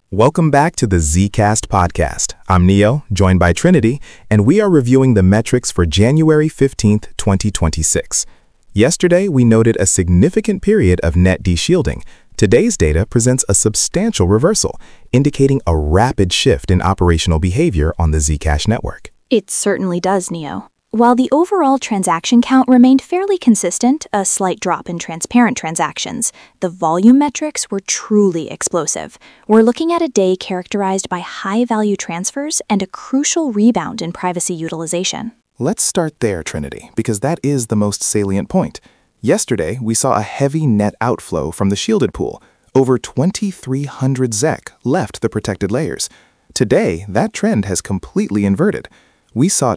Welcome back to the Zcast podcast. I'm Neo, joined by Trinity, and we are reviewing the metrics for January 15th, 2026. Yesterday, we noted a significant period of net de-shielding. Today's data presents a substantial reversal, indicating a rapid shift in operational behavior on the Zcash network. It certainly does, Neo. While the overall transaction count remained fairly consistent, a slight drop in transparent transactions, the volume metrics were truly explosive. We're looking at a day characterized by high-value transfers and a crucial rebound in privacy utilization. Let's start there, Trinity, because that is the most salient point. Yesterday, we saw a heavy net outflow from the shielded pool. Over 2,300 ZEC left the protected layers. Today, that trend has completely inverted. We saw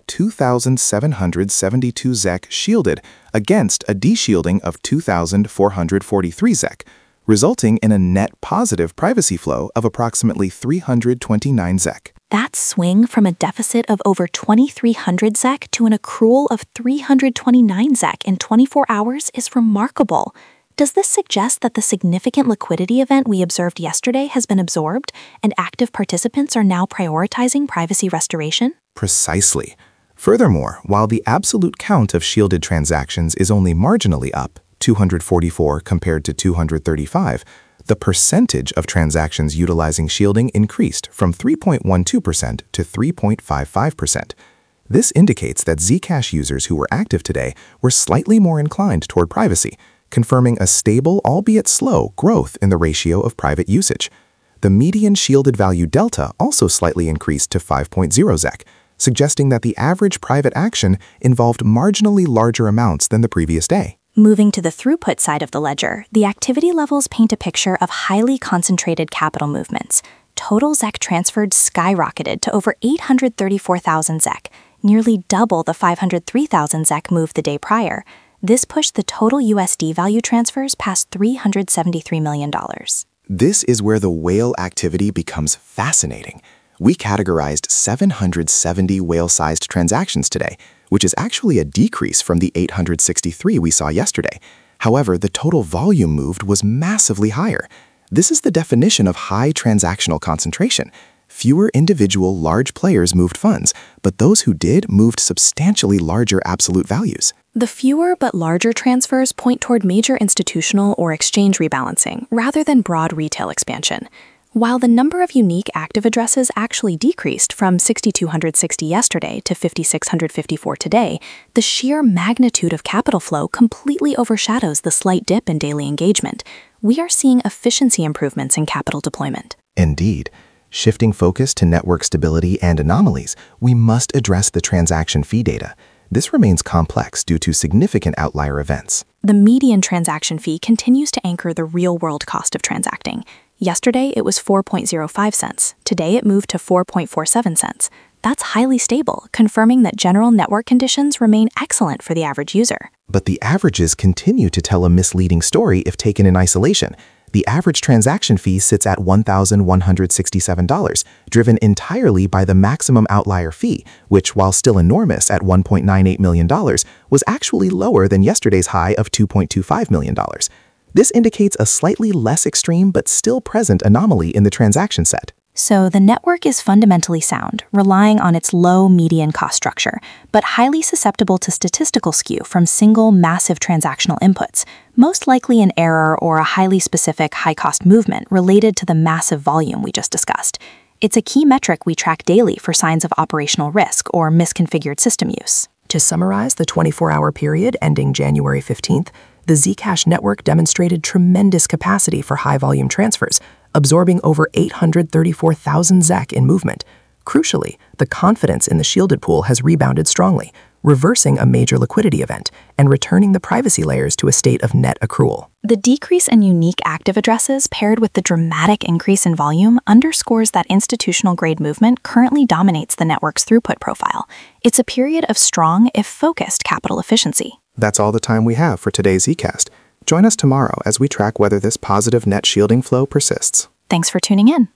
2,772 ZEC shielded against a de-shielding of 2,443 ZEC, resulting in a net positive privacy flow of approximately 329 ZEC. That swing from a deficit of over 2,300 ZEC to an accrual of 329 ZEC in 24 hours is remarkable. Does this suggest that the significant liquidity event we observed yesterday has been absorbed and active participants are now prioritizing privacy restoration? Precisely. Furthermore, while the absolute count of shielded transactions is only marginally up, 244 compared to 235, the percentage of transactions utilizing shielding increased from 3.12% to 3.55%. This indicates that Zcash users who were active today were slightly more inclined toward privacy, confirming a stable, albeit slow, growth in the ratio of private usage. The median shielded value delta also slightly increased to 5.0 ZEC, suggesting that the average private action involved marginally larger amounts than the previous day. Moving to the throughput side of the ledger, the activity levels paint a picture of highly concentrated capital movements. Total ZEC transferred skyrocketed to over 834,000 ZEC, nearly double the 503,000 ZEC move the day prior. This pushed the total USD value transfers past $373 million. This is where the whale activity becomes fascinating. We categorized 770 whale-sized transactions today, which is actually a decrease from the 863 we saw yesterday. However, the total volume moved was massively higher. This is the definition of high transactional concentration. Fewer individual large players moved funds, but those who did moved substantially larger absolute values. The fewer but larger transfers point toward major institutional or exchange rebalancing rather than broad retail expansion. While the number of unique active addresses actually decreased from 6,260 yesterday to 5,654 today, the sheer magnitude of capital flow completely overshadows the slight dip in daily engagement. We are seeing efficiency improvements in capital deployment. Indeed. Shifting focus to network stability and anomalies, we must address the transaction fee data. This remains complex due to significant outlier events. The median transaction fee continues to anchor the real-world cost of transacting. Yesterday, it was 4.05 cents. Today, it moved to 4.47 cents. That's highly stable, confirming that general network conditions remain excellent for the average user. But the averages continue to tell a misleading story if taken in isolation. The average transaction fee sits at $1,167, driven entirely by the maximum outlier fee, which, while still enormous at $1.98 million, was actually lower than yesterday's high of $2.25 million. This indicates a slightly less extreme but still present anomaly in the transaction set. So the network is fundamentally sound, relying on its low median cost structure, but highly susceptible to statistical skew from single massive transactional inputs, most likely an error or a highly specific high-cost movement related to the massive volume we just discussed. It's a key metric we track daily for signs of operational risk or misconfigured system use. To summarize the 24-hour period ending January 15th, the Zcash network demonstrated tremendous capacity for high-volume transfers, absorbing over 834,000 ZEC in movement. Crucially, the confidence in the shielded pool has rebounded strongly, reversing a major liquidity event and returning the privacy layers to a state of net accrual. The decrease in unique active addresses paired with the dramatic increase in volume underscores that institutional-grade movement currently dominates the network's throughput profile. It's a period of strong, if focused, capital efficiency. That's all the time we have for today's Zcast. Join us tomorrow as we track whether this positive net shielding flow persists. Thanks for tuning in.